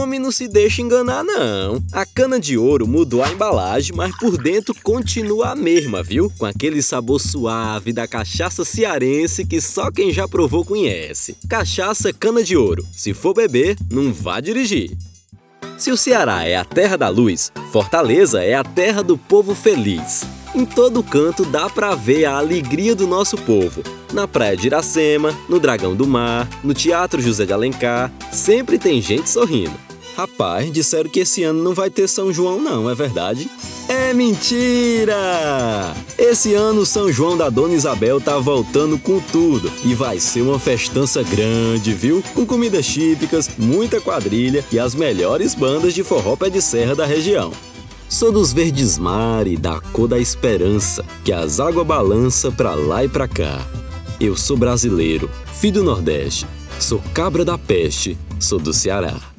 Homem, não se deixa enganar não. A cana de ouro mudou a embalagem, mas por dentro continua a mesma, viu? Com aquele sabor suave da cachaça cearense que só quem já provou conhece. Cachaça cana de ouro. Se for beber, não vá dirigir. Se o Ceará é a terra da luz, Fortaleza é a terra do povo feliz. Em todo canto dá pra ver a alegria do nosso povo. Na Praia de Iracema, no Dragão do Mar, no Teatro José de Alencar, sempre tem gente sorrindo. Rapaz, disseram que esse ano não vai ter São João não, é verdade? É mentira! Esse ano o São João da Dona Isabel tá voltando com tudo e vai ser uma festança grande, viu? Com comidas típicas, muita quadrilha e as melhores bandas de forró pé de serra da região. Sou dos verdes mares, da cor da esperança, que as águas balança pra lá e pra cá. Eu sou brasileiro, filho do Nordeste, sou cabra da peste, sou do Ceará.